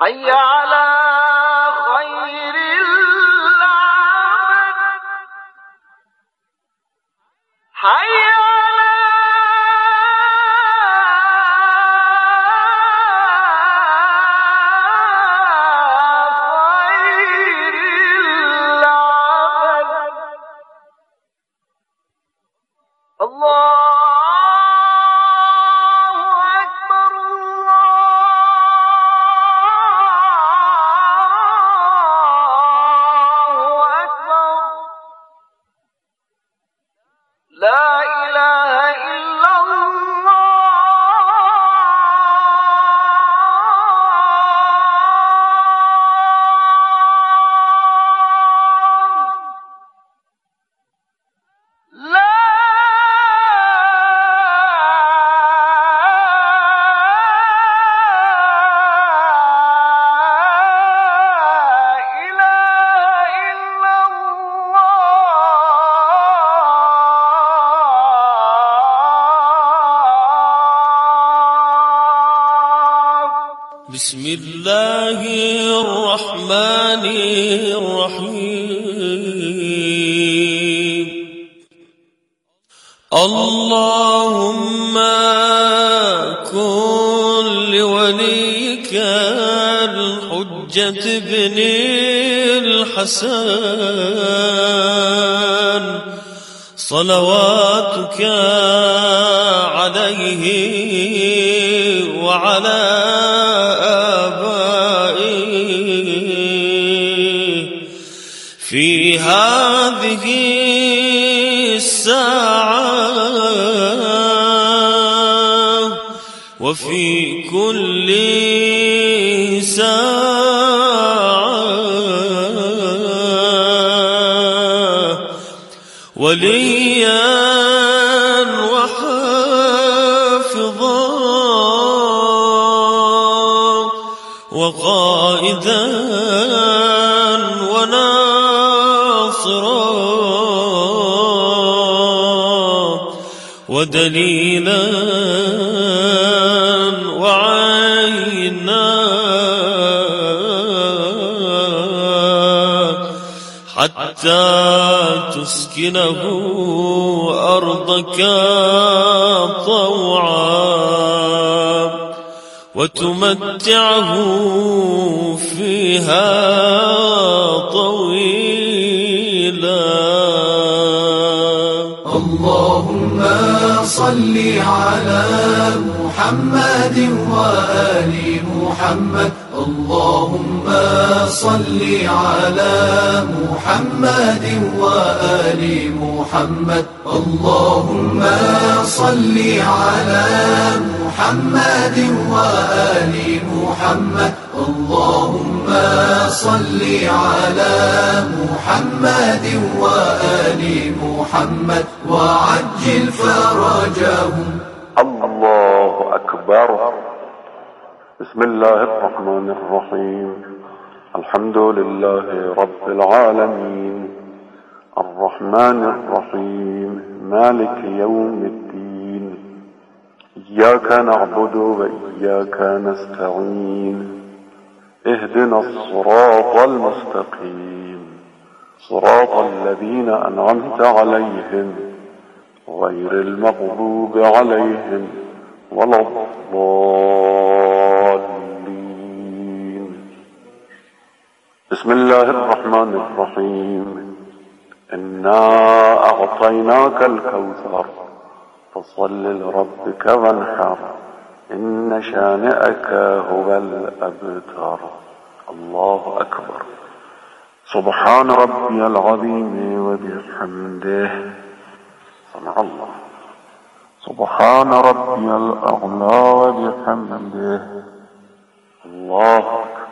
حي على خير العمل حي على خير العمل الله لا إله إلا الله لا بسم الله الرحمن الرحيم اللهم كن لوليك الحجة بن الحسن صلواتك عليه وعلى في هذه الساعة وفي كل ساعة وليا وحافظا وقائدا وناصرا ودليلا وعينا حتى تسكنه أرضك طوعا وتمتعه فيها طويلا. اللهم صل على محمد وآل محمد اللهم صل على محمد وآل محمد اللهم صل على محمد وآل محمد اللهم صل على محمد وآل محمد وعجل فرجهم. الله أكبر. بسم الله الرحمن الرحيم. الحمد لله رب العالمين الرحمن الرحيم مالك يوم الدين إياك نعبد وإياك نستعين اهدنا الصراط المستقيم صراط الذين أنعمت عليهم غير المغضوب عليهم ولا الضالين. بسم الله الرحمن الرحيم. إنا أعطيناك الكوثر فصل لربك وانحر إن شانئك هو الأبتر. الله أكبر. سبحان ربي العظيم وبحمده سمع الله. سبحان ربي الأعلى وبحمده الله أكبر.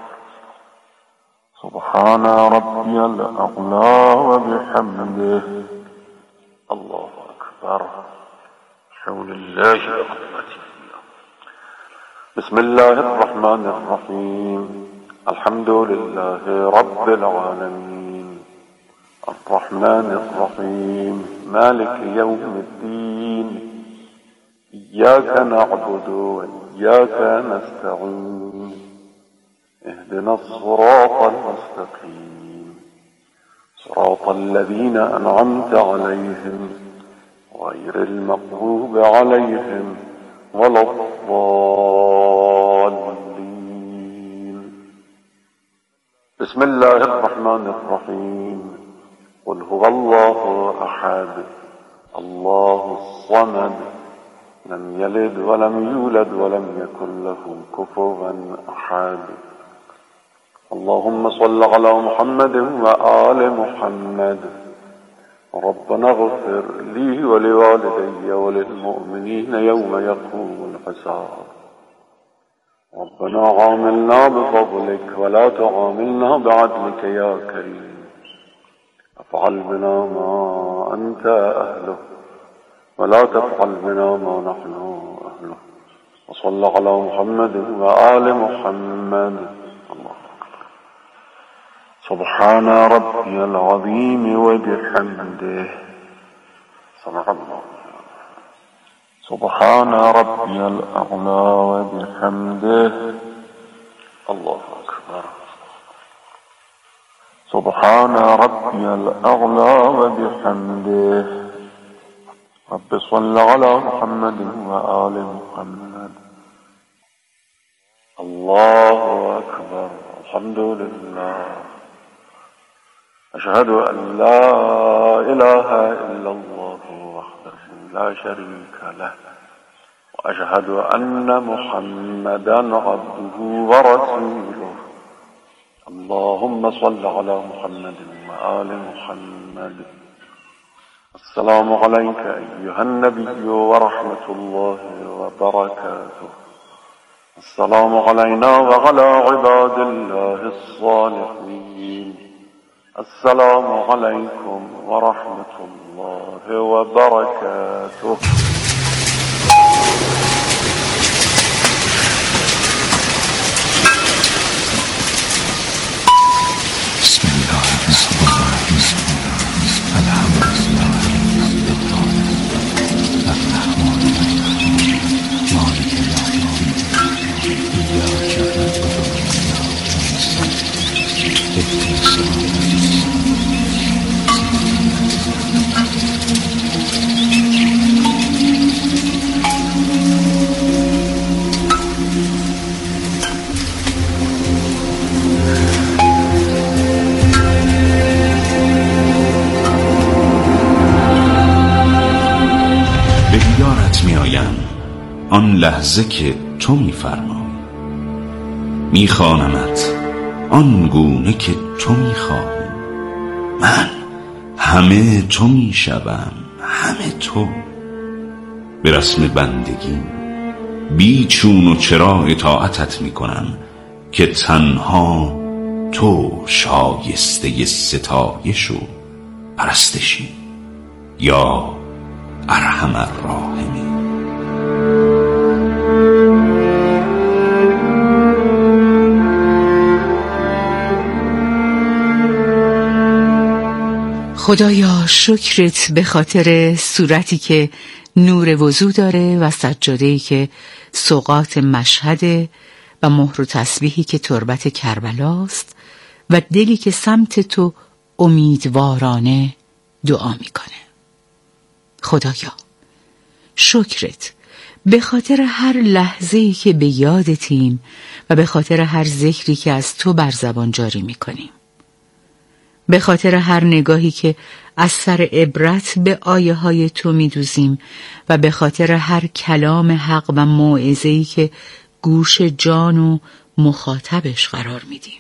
سبحان ربي الأعلى وبحمده الله أكبر. حول الله وقوته. بسم الله الرحمن الرحيم. الحمد لله رب العالمين الرحمن الرحيم مالك يوم الدين إياك نعبد وإياك نستعين اهدنا الصراط المستقيم صراط الذين أنعمت عليهم غير المغضوب عليهم ولا الضالين. بسم الله الرحمن الرحيم. قل هو الله أحد الله الصمد لم يلد ولم يولد ولم يكن له كفوا أحد. اللهم صل على محمد وآل محمد. ربنا اغفر لي ولوالدي وللمؤمنين يوم يقوم الحساب. ربنا عاملنا بفضلك ولا تعاملنا بعدلك يا كريم. افعل بنا ما أنت أهله ولا تفعل بنا ما نحن أهله. وصل على محمد وآل محمد. الله أكبر. سبحان ربي العظيم وبحمده. صدق الله. سبحان ربي الأعلى وبحمده. الله أكبر. سبحان ربي الأعلى وبحمده. رب صل على محمد وآل محمد. الله أكبر. الحمد لله. أشهد أن لا إله إلا الله وحده لا شريك له وأشهد أن محمدا عبده ورسوله. اللهم صل على محمد وآل محمد. السلام عليك أيها النبي ورحمة الله وبركاته. السلام علينا وعلى عباد الله الصالحين. السلام عليكم ورحمة الله وبركاته. بسم الله الرحمن الرحيم. الحمد لله الرحمن الرحيم مالك يوم الدين. إياك نعبد وإياك نستعين. اهدنا الصراط به دیدارت می آیم آن لحظه که تو می فرمایی. می خوانمت آن گونه که تو می خواهی. من همه تو می شوم، همه تو. به رسم بندگی بی چون و چرا اطاعتت می کنم که تنها تو شایسته ستایش و پرستشی یا ارحم الراحمین. خدایا شکرت به خاطر صورتی که نور وضو داره و سجاده‌ای که سوغات مشهده و مهر و تسبیحی که تربت کربلاست و دلی که سمت تو امیدوارانه دعا میکنه. خدایا شکرت به خاطر هر لحظه‌ای که به یادتیم و به خاطر هر ذکری که از تو بر زبان جاری میکنیم، به خاطر هر نگاهی که از سر عبرت به آیه های تو میدوزیم و به خاطر هر کلام حق و موعظه‌ای که گوش جان و مخاطبش قرار میدیم.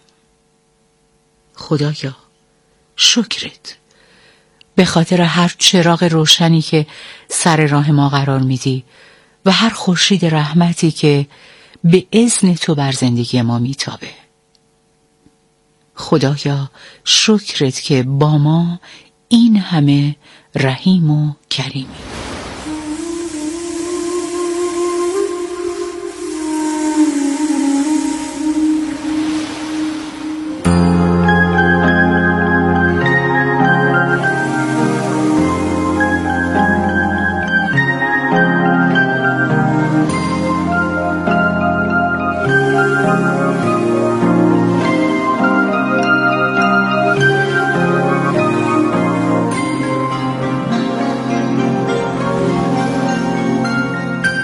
خدایا شکرت به خاطر هر چراغ روشنی که سر راه ما قرار میدی و هر خورشید رحمتی که به اذن تو بر زندگی ما میتابه. خدایا شکرت که با ما این همه رحیم و کریمی.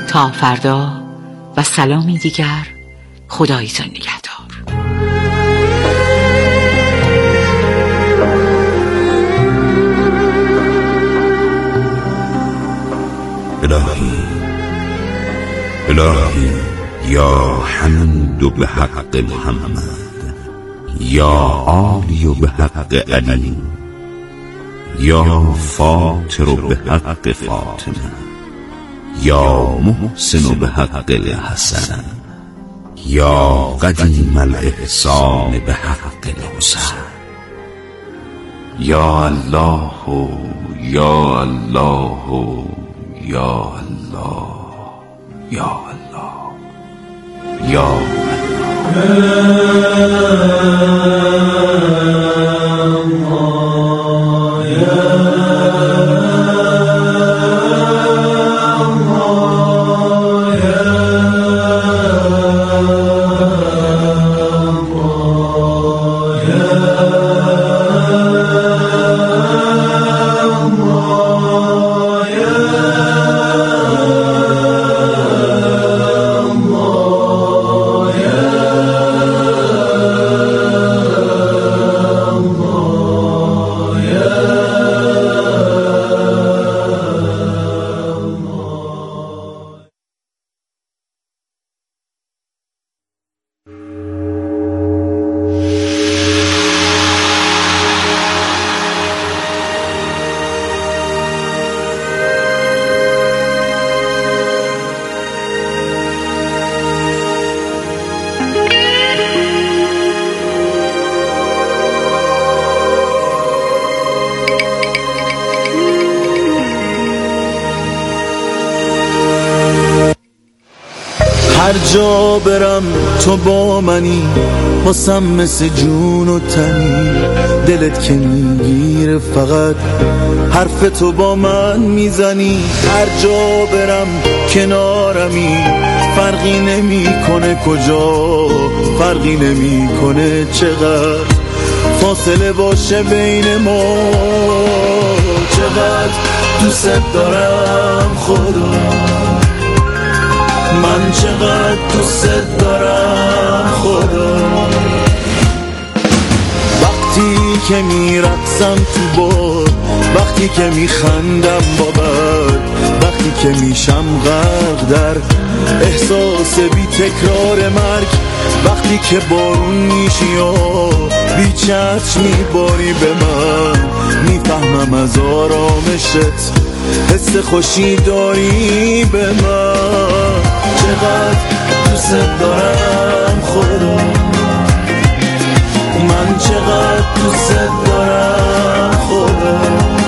تا فردا و سلامی دیگر. خدایتان نگهدار. الهی یا حمد به حق محمد، یا عالی به حق علی، یا فاطر به حق فاطمه، یا محسن به حق الحسن، یا قدیم الاحسان به حق الحسن. یا الله یا الله یا الله یا الله یا هر جا برم تو با منی، واسم مثل جون و تنی. دلت که میگیره فقط حرف تو با من میزنی. هر جا برم کنارمی، فرقی نمیکنه کجا، فرقی نمیکنه چقدر فاصله باشه بین ما. چقدر دوست دارم خدا، من چقدر دوست دارم خدا. وقتی که میرقصم تو باد، وقتی که میخندم با بد، وقتی که میشم غرق در احساس بی تکرار مرگ، وقتی که بارون میشی و بی چشم میباری به من، میفهمم از آرامشت حس خوشی داری به من. چقدر دوست دارم خدا، من چقدر دوست دارم خدا.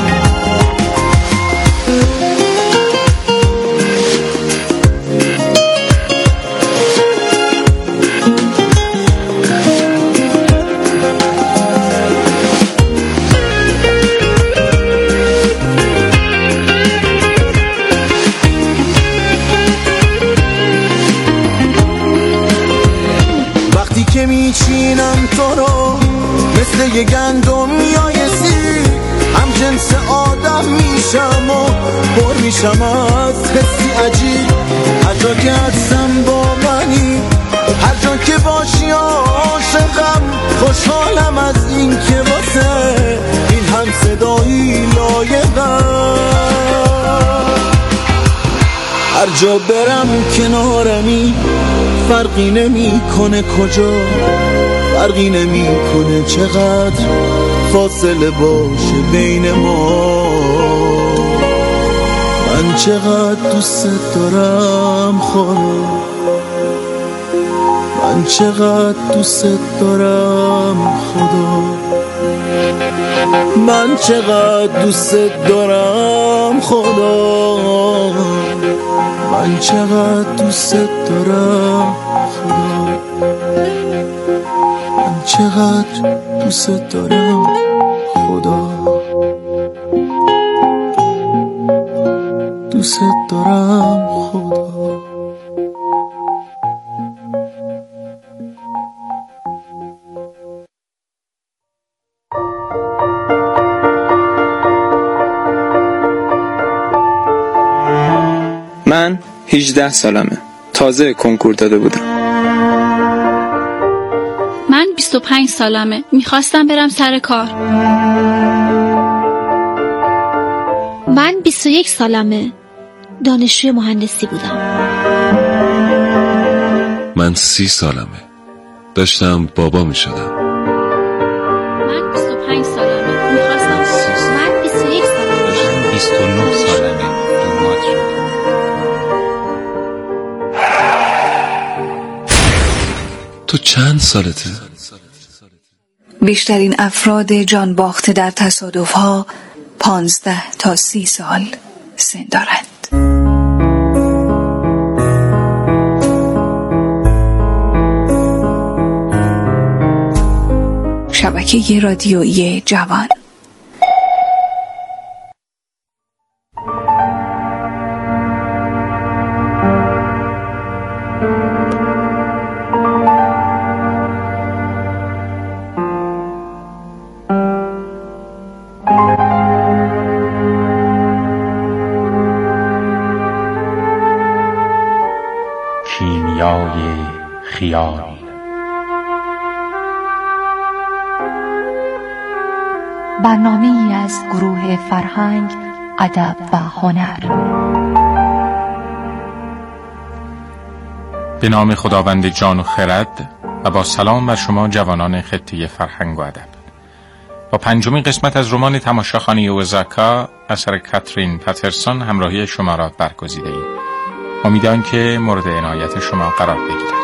که میچینم تو رو مثل یه گندم یا یه سیر، هم جنس آدم میشم و پر میشم از حسی عجیب. هر جا که هستم با منی، هر جا که باشی عاشقم، خوشحالم از این که واسه این هم صدایی لایقم. هر جا برم کنارمی، فرقی نمیکنه کجا، فرقی نمیکنه چقدر فاصله باشه بین ما. من چقدر دوست دارم خدا، من چقدر دوست دارم خدا، من چقدر دوست دارم خدا، من چقدر دوست دارم خدا، من چقدر دوست دارم خدا، دوست دارم خدا. من 18 سالمه. تازه کنکور داده بودم. من 25 سالمه. میخواستم برم سر کار. من 21 سالمه. دانشجوی مهندسی بودم. من 30 سالمه. داشتم بابا می شدم. من 25 سالمه. میخواستم. من 21 سالمه. داشتم 29 سالمه. دومات شدم. تو چند سالته؟ بیشترین افراد جان باخته در تصادف‌ها 15 تا 30 سال سن دارند. شبکه رادیویی جوان. کیمیای خیال. برنامه‌ای از گروه فرهنگ، ادب و هنر. به نام خداوند جان و خرد و با سلام بر شما جوانان خطه فرهنگ و ادب. با پنجمین قسمت از رمان تماشاخانه اوزاکا اثر کاترین پاترسون همراهی شما را برگزیده‌ایم. امیدوارم که مورد عنایت شما قرار بگیرد.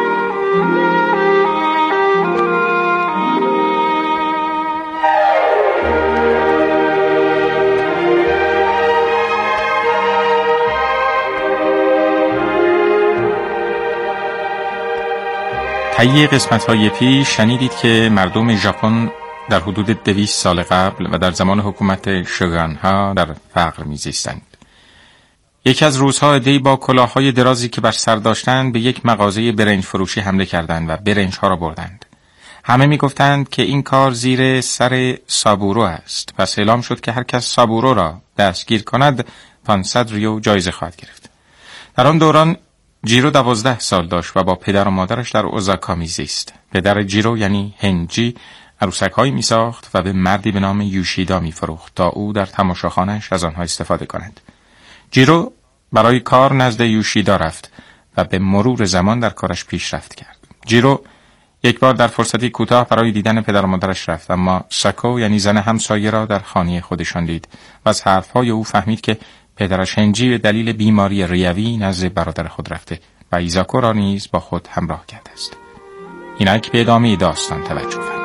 طی قسمت‌های پیش شنیدید که مردم ژاپن در حدود 200 سال قبل و در زمان حکومت شوگان‌ها در فقر می‌زیستند. یکی از روزها عده‌ای با کلاه‌های درازی که بر سر داشتند به یک مغازه برنج فروشی حمله کردند و برنج‌ها را بردند. همه می‌گفتند که این کار زیر سر سابورو است. پس اعلام شد که هر کس سابورو را دستگیر کند 500 ریو جایزه خواهد گرفت. در آن دوران جیرو 12 سال داشت و با پدر و مادرش در اوزاکا میزیست. پدر جیرو یعنی هنجی عروسک‌هایی میساخت و به مردی به نام یوشیدا میفروخت تا او در تماشاخانه‌اش از آنها استفاده کند. جیرو برای کار نزد یوشیدا رفت و به مرور زمان در کارش پیشرفت کرد. جیرو یک بار در فرصتی کوتاه برای دیدن پدر و مادرش رفت، اما ساکو یعنی زن همسایه را در خانه خودشان دید و از حرفهای او فهمید که پدرش هنجی به دلیل بیماری ریوی نزد برادر خود رفته و ایزاکو را نیز با خود همراه کرده است. اینک به ادامه داستان توجه فرمایید.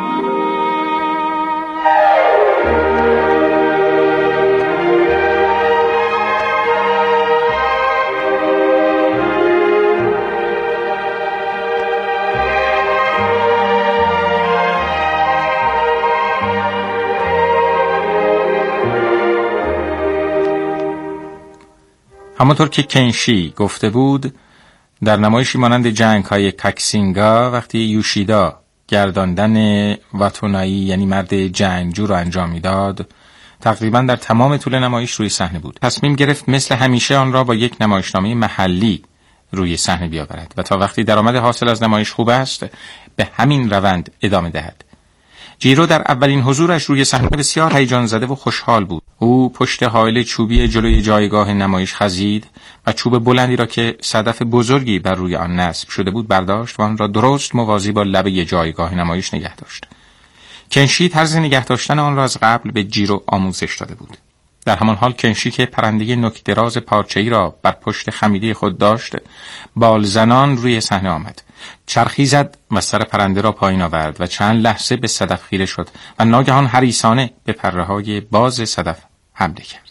همانطور که کنشی گفته بود، در نمایشی مانند جنگ‌های کاکسینگا وقتی یوشیدا گرداندن واتونایی یعنی مرد جنگجو را انجام میداد، تقریبا در تمام طول نمایش روی صحنه بود. تصمیم گرفت مثل همیشه آن را با یک نمایشنامه محلی روی صحنه بیاورد و تا وقتی درآمد حاصل از نمایش خوب است به همین روند ادامه دهد. جیرو در اولین حضورش روی صحنه بسیار هیجان زده و خوشحال بود. او پشت حائل چوبی جلوی جایگاه نمایش خزید و چوب بلندی را که صدف بزرگی بر روی آن نصب شده بود برداشت و آن را درست موازی با لبه جایگاه نمایش نگه داشت. کنشی طرز نگه داشتن آن را از قبل به جیرو آموزش داده بود. در همان حال کنشی که پرنده نوک دراز پارچه‌ای را بر پشت خمیده خود داشت، بال زنان روی صحنه آمد. چرخی زد و سر پرنده را پایین آورد و چند لحظه به صدف خیره شد و ناگهان حریصانه به پره‌های باز صدف حمله کرد.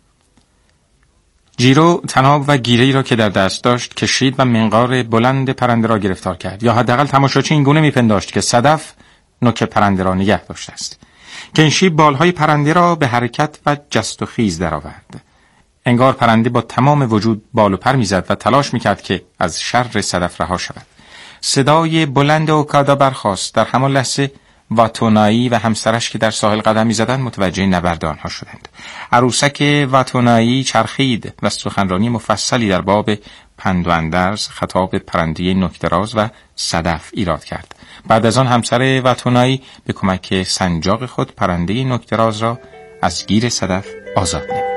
جیرو طناب و گیره‌ای را که در دست داشت کشید و منقار بلند پرنده را گرفتار کرد، یا حداقل تماشاچی این گونه می‌پنداشت که صدف نوک پرنده را نگه داشته است. کنشی بالهای پرنده را به حرکت و جست و خیز درآورد. انگار پرنده با تمام وجود بال و پر می‌زد و تلاش می‌کرد که از شر صدف رها شود. صدای بلند اوکادا برخاست. در همان لحظه واتونایی و همسرش که در ساحل قدم می‌زدند متوجه نبرد آنها شدند. عروسک واتونایی چرخید و سخنرانی مفصلی در باب پند و اندرز، خطاب پرنده نکته‌راز و صدف ایراد کرد. بعد از آن همسر واتونایی به کمک سنجاق خود پرنده نکته‌راز را از گیر صدف آزاد نمود.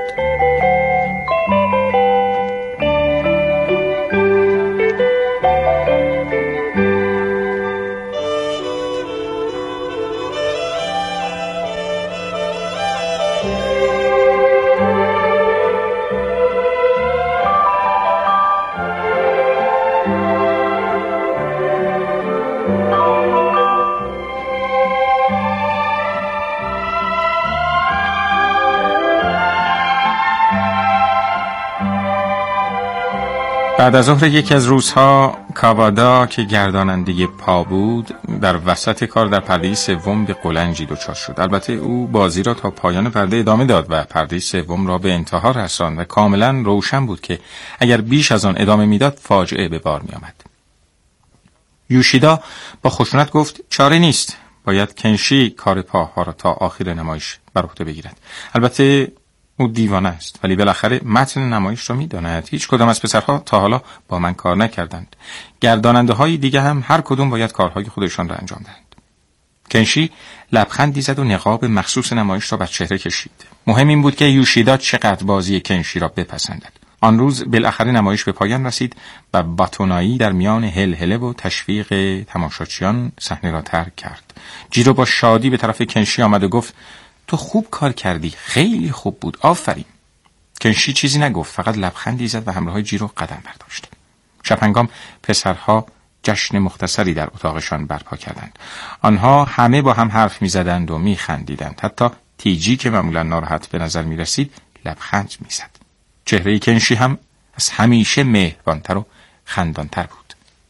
بعد از ظهر یکی از روزها کاوادا که گرداننده پا بود در وسط کار در پرده سوم به قلنجی دچار شد. البته او بازی را تا پایان پرده ادامه داد و پرده سوم را به انتها رساند و کاملا روشن بود که اگر بیش از آن ادامه میداد فاجعه به بار می آمد. یوشیدا با خشونت گفت چاره نیست، باید کنشی کار پاها را تا آخر نمایش بر عهده بگیرد. البته او دیوانه است، ولی بالاخره متن نمایش را می‌داند. هیچ کدام از پسرها تا حالا با من کار نکردند. گرداننده های دیگه هم هر کدوم باید کارهای خودشان را انجام دهند. کنشی لبخندی زد و نقاب مخصوص نمایش را بر چهره کشید. مهم این بود که یوشیدا چقدر بازی کنشی را بپسندد. آن روز بالاخره نمایش به پایان رسید و واتونایی در میان هلهله و تشویق تماشاچیان صحنه را ترک کرد. جیرو با شادی به طرف کنشی آمد و گفت تو خوب کار کردی، خیلی خوب بود، آفرین. کنشی چیزی نگفت، فقط لبخندی زد و همراه جیرو قدم برداشت. شب‌هنگام پسرها جشن مختصری در اتاقشان برپا کردند. آنها همه با هم حرف می‌زدند و می‌خندیدند. حتی تیجی که معمولا ناراحت به نظر می‌رسید لبخند می‌زد. چهره کنشی هم از همیشه مهربان‌تر و خندان‌تر بود.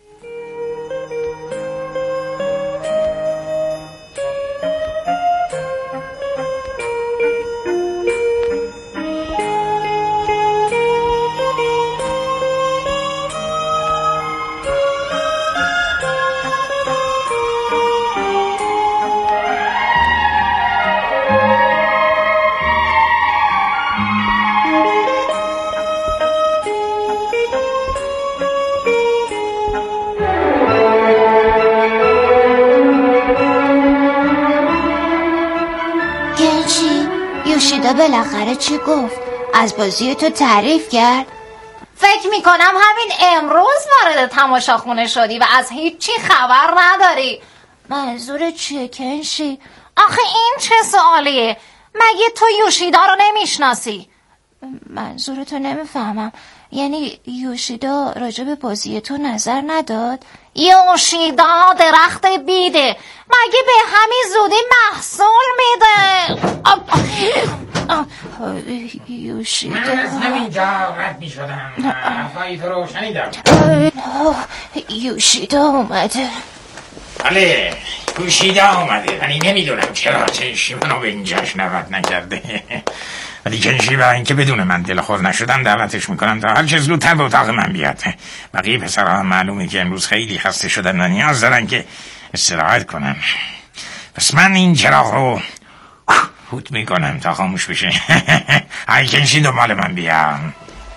یوشیدا بالاخره چی گفت؟ از بازی تو تعریف کرد؟ فکر میکنم همین امروز وارد تماشاخونه شدی و از هیچی خبر نداری. منظور چیه کنشی؟ آخه این چه سوالیه؟ مگه تو یوشیدا رو نمیشناسی؟ منظورتو نمیفهمم. یعنی یوشیدا راجع به بازی تو نظر نداد؟ یوشیدا درخت بیده، مگه به همین زودی محصول میده؟ یوشیدا من از همینجا رد می شدم، حرفایی تو رو شنیدم. یوشیدا اومده. بله یوشیدا اومده، ولی نمیدونم چرا کنشی منو به این جشن دعوت نکرده. ولی کنشی برای اینکه بدون من دلخور نشدم دعوتش میکنم تا هر چه زودتر به اتاق من بیاد. بقیه پسرها هم معلومه که امروز خیلی خسته شدن و نیاز دارن که استراحت کنن. پس من این چراغ رو فوت میکنم تا خاموش بشه. های کنشی دنبال من بیام.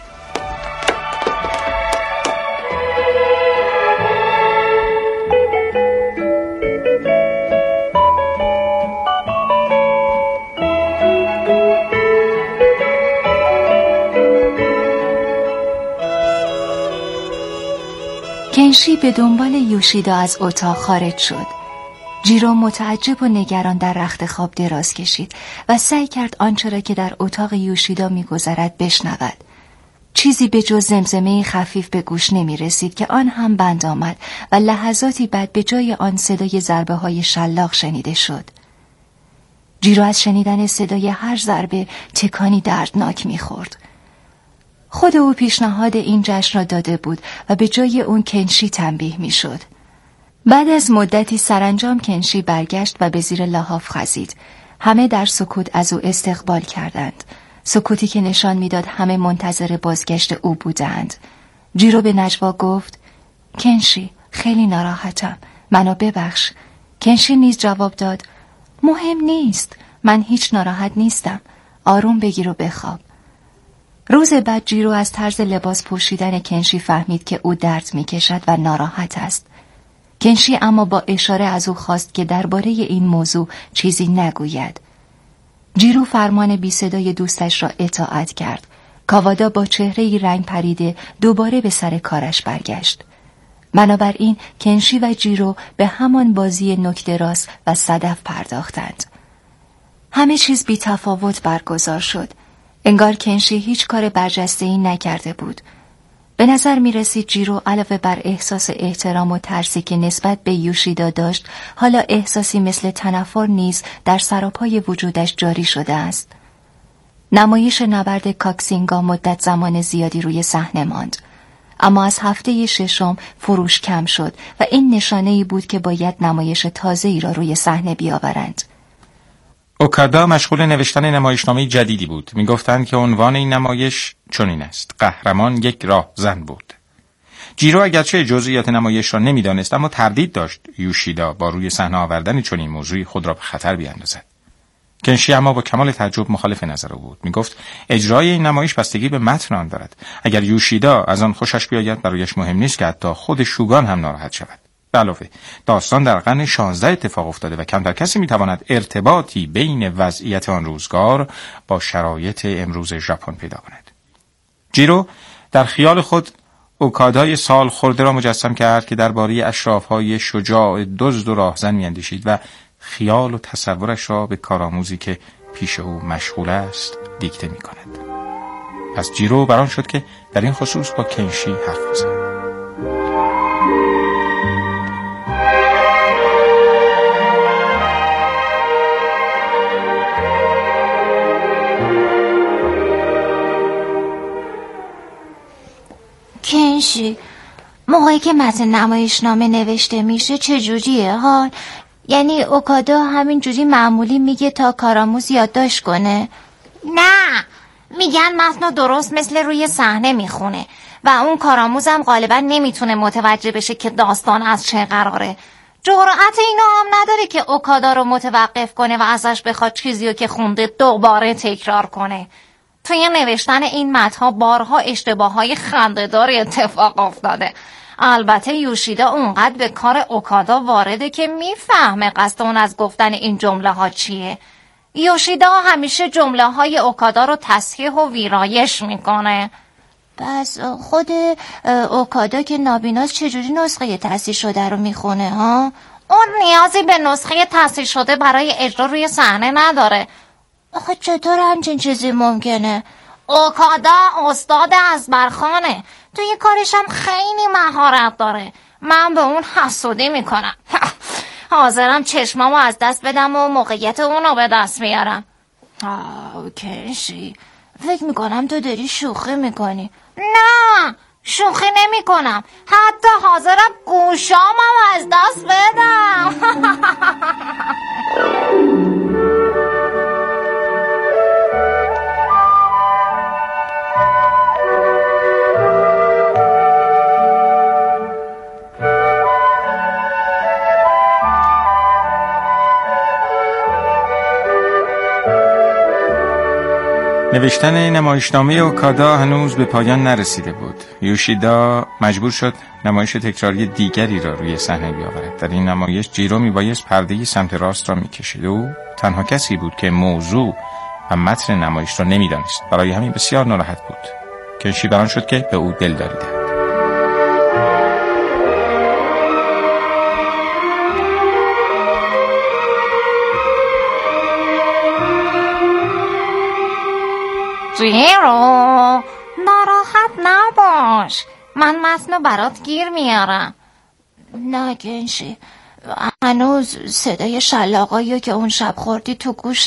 کنشی به دنبال یوشیدا از اتاق خارج شد. جیرو متعجب و نگران در رخت خواب دراز کشید و سعی کرد آنچه را که در اتاق یوشیدا می‌گذرد بشنود. چیزی به جز زمزمه خفیف به گوش نمی رسید که آن هم بند آمد و لحظاتی بعد به جای آن صدای ضربه های شلاق شنیده شد. جیرو از شنیدن صدای هر ضربه تکانی دردناک می‌خورد. خود او پیشنهاد این جشن را داده بود و به جای اون کنشی تنبیه می‌شد. بعد از مدتی سرانجام کنشی برگشت و به زیر لحاف خزید. همه در سکوت از او استقبال کردند. سکوتی که نشان میداد همه منتظر بازگشت او بودند. جیرو به نجوا گفت: کنشی، خیلی ناراحتم. منو ببخش. کنشی نیز جواب داد: مهم نیست، من هیچ ناراحت نیستم، آروم بگیر و بخواب. روز بعد جیرو از طرز لباس پوشیدن کنشی فهمید که او درد می‌کشد و ناراحت است. کنشی اما با اشاره از او خواست که درباره این موضوع چیزی نگوید. جیرو فرمان بی صدای دوستش را اطاعت کرد. کاوادا با چهره‌ای رنگ پریده دوباره به سر کارش برگشت. بنابراین کنشی و جیرو به همان بازی نکته‌راست و صدف پرداختند. همه چیز بی تفاوت برگزار شد. انگار کنشی هیچ کار برجسته‌ای نکرده بود. به نظر می رسید جیرو علاوه بر احساس احترام و ترسی که نسبت به یوشیدا داشت، حالا احساسی مثل تنفر نیز در سراپای وجودش جاری شده است. نمایش نبرد کاکسینگا مدت زمان زیادی روی صحنه ماند. اما از هفته ششم فروش کم شد و این نشانه‌ای بود که باید نمایش تازه‌ای را روی صحنه بیاورند. اوکادا مشغول نوشتن نمایشنامه جدیدی بود. میگفتند که عنوان این نمایش چنین است: قهرمان یک راهزن بود. جیرو اگرچه جزئیات نمایش را نمیدانست، اما تردید داشت یوشیدا با روی صحنه آوردن چنین موضوعی خود را به خطر بیاندازد. کنشی اما با کمال تعجب مخالف نظر او بود. میگفت اجرای این نمایش بستگی به متن آن دارد. اگر یوشیدا از آن خوشش بیاید، برایش مهم نیست که حتی خود شوگان هم ناراحت شود. به علاوه داستان در قرن 16 اتفاق افتاده و کمتر کسی میتواند ارتباطی بین وضعیت آن روزگار با شرایط امروز ژاپن پیدا کند. جیرو در خیال خود اوکادای سال خورده را مجسم کرد که درباره اشراف‌های شجاع دزد و راهزن میاندیشید و خیال و تصورش را به کارآموزی که پیش او مشغول است دیکته میکند. پس جیرو بران شد که در این خصوص با کنشی حرف بزند. کنشی، موقعی که متن نمایشنامه نوشته میشه چجوریه حال؟ یعنی اوکادا همینجوری معمولی میگه تا کارآموز یادداشت کنه؟ نه، میگن متن درست مثل روی صحنه میخونه و اون کارآموزم غالبا نمیتونه متوجه بشه که داستان از چه قراره. جرأت اینو هم نداره که اوکادا رو متوقف کنه و ازش بخواد چیزیو که خونده دوباره تکرار کنه. توی نوشتن این متن‌ها بارها اشتباه‌های خنده‌دار اتفاق افتاده. البته یوشیدا اونقدر به کار اوکادا وارده که میفهمه قصد اون از گفتن این جمله ها چیه. یوشیدا همیشه جمله های اوکادا رو تصحیح و ویرایش میکنه. پس خود اوکادا که نابیناست چجوری نسخه تصحیح شده رو میخونه ها؟ اون نیازی به نسخه تصحیح شده برای اجرا روی صحنه نداره. آخه چطور همچین چیزی ممکنه؟ اوکادا استاد ازبرخانه، توی کارش هم خیلی مهارت داره. من به اون حسودی میکنم. حاضرم چشمامو از دست بدم و موقعیت اونو به دست بیارم. کنشی، فکر میکنم تو داری شوخی میکنی. نه، شوخی نمیکنم، حتی حاضرم گوشامم از دست بدم. نوشتن نمایشنامه اوکادا هنوز به پایان نرسیده بود. یوشیدا مجبور شد نمایش تکراری دیگری را روی صحنه بیاورد. در این نمایش جیرو میبایست پرده سمت راست را میکشید. او تنها کسی بود که موضوع و متن نمایش را نمیدانست. برای همین بسیار ناراحت بود. کنشی بران شد که به او دلداری دهد. جیرو، ناراحت نباش، من متنو برات گیر میارم. نه کنشی، هنوز صدای شلاقایی که اون شب خوردی تو گوش